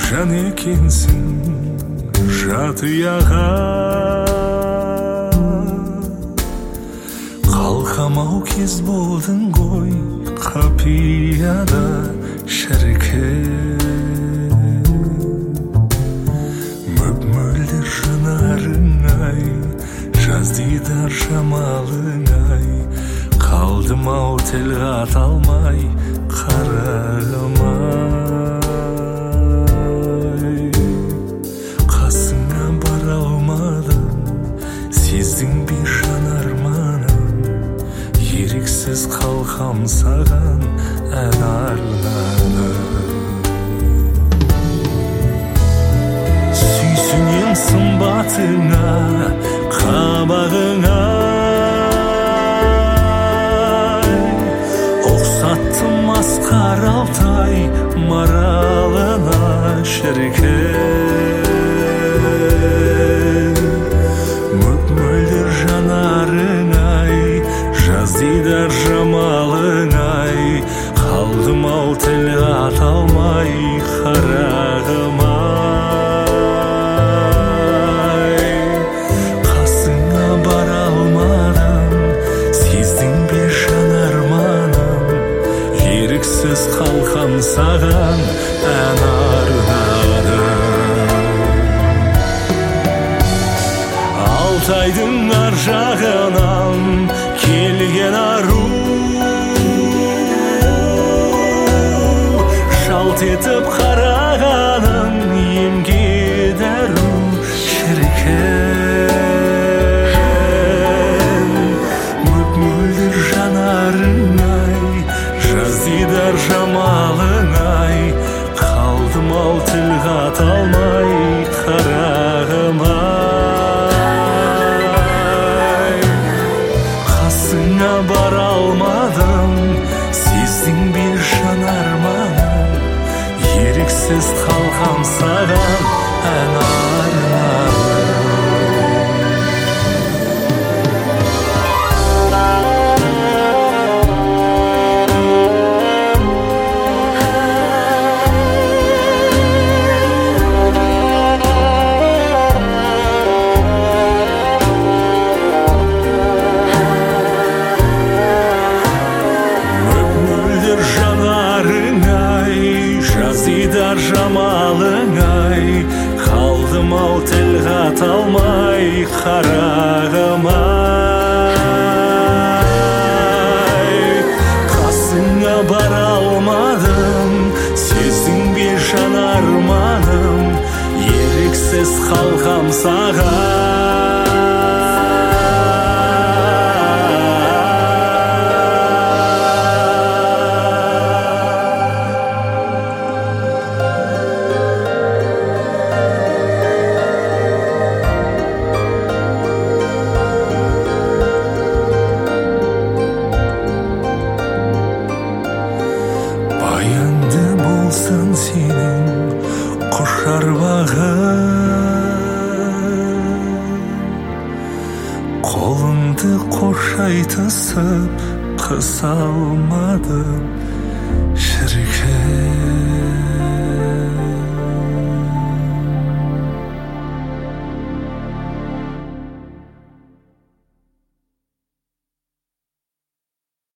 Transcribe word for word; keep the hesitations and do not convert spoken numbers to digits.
жан екенсің жатыяға, қалқамау кез болдың ғой қапияда шіркін. Мөп-мөлдір жанарың-ай, жаз дидар жамалың-ай, қалдым-ау тіл қата алмай қарағым-ай. Қасыңа бара алмадым, сездің бе жанарманым, еріксіз қалқам саған ән арнадым. Сүйсінем сымбатыңа, қабағыңа, ұқсаттым асқар алтай маралына шіркін. Мөп-мөлдір жанарың-ай, жаз дидар жамалың-ай, қалдым-ау тіл қата алмай қарағым-ай. Қасыңа бара алмадым, сездің бе жанарманым, еріксіз қалқам саған ән арнадым. Алтайдың ар жағынан келген ару, жалт етіп қарағаның емге дәру шіркін. Мөп-мөлдір жанарың-ай, жаз дидар жамалың-ай, қалдым-ау тіл қата алмай қарағым-ай. Қасыңа бара алмадым, сездің бе жанарманым, еріксіз қалқам саған ән арнадым. Дидар жамалың-ай, қалдым-ау тіл қата алмай қарағым-ай. Қасыңа бара алмадым, сездің бе жанарманым, еріксіз қалқам саған. Баянды болсын сенің құшар бағың, қолыңды қошайтысып қыса алмадым шіркін.